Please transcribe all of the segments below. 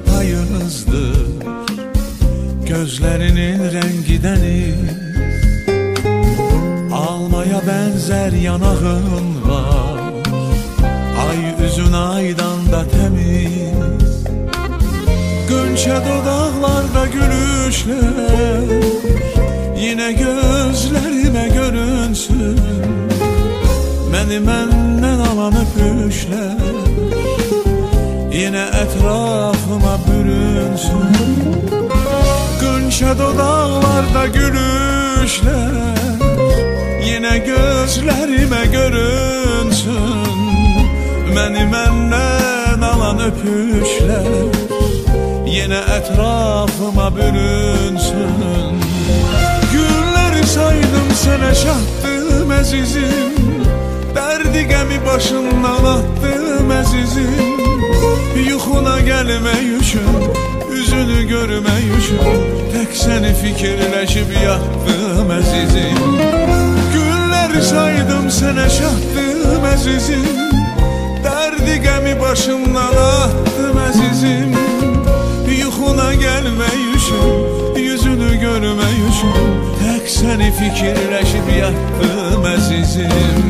payınızdır, gözlerinin rengi deniz. Almaya benzer yanağın var, ay üzün aydan da temiz. Gönçe dodaklarda gülüşler, yine gözlerime görünsün. Beni menden alan öpüşler, yine etrafıma bürünsün. Gönçe dodaklarda gülüşler, yine gözlerime görünsün. Beni menden alan öpüşler, yine etrafıma bürünsün. Günleri saydım sene şahtım əzizim, derdi gəmi başından attım əzizim. Yuxuna gəlmək üçün, üzünü görmək üçün, tek seni fikirləşib yatdım əzizim. Günləri saydım sənə şahtım əzizim, derdi gəmi başımdan attım əzizim. Yuxuna gəlmək üçün, yüzünü görmək üçün, tek seni fikirləşib yatdım əzizim.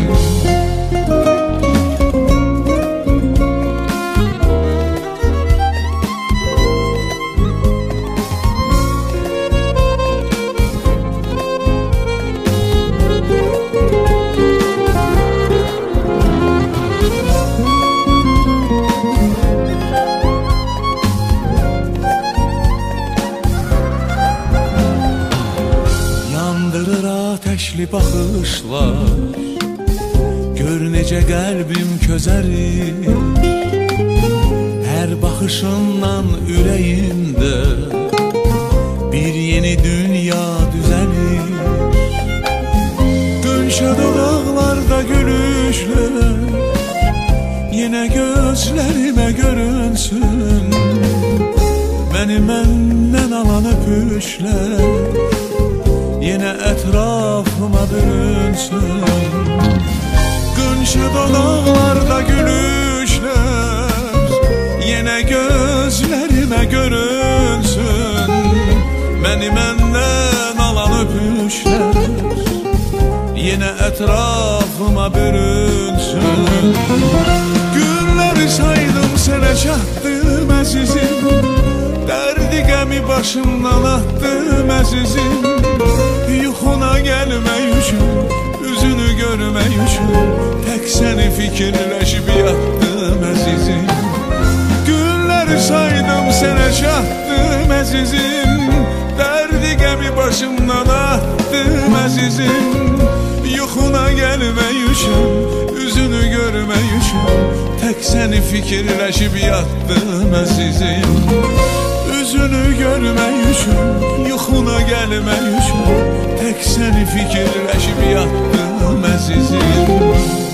Ateşli baxışlar, gör necə qəlbim közərir. Hər baxışından ürəyimdə bir yeni dünya düzəlir. Gönçə dodaqlarda gülüşlər, yine gözlərimə görünsün. Məni məndən alan öpüşlər, yine etrafıma bürünsün. Gönçe dodaklarda gülüşler, yine gözlerime görünsün. Beni menden alan öpüşler, yine etrafıma bürünsün. Günleri saydım sene çattım əzizim, derdi gəmi başımdan attım əzizim. Yuxuna gəlmək üçün, üzünü görmək üçün, tek seni fikirləşib yatdım əzizim. Günləri saydım sənə çatdım əzizim, derdi gəmi başımdan attım əzizim. Yuxuna gəlmək üçün, üzünü görmək üçün, tek seni fikirləşib yatdım əzizim. Üzünü görmək üçün, yuxuna gəlmək üçün, tek seni fikirləşib yatdım əzizim.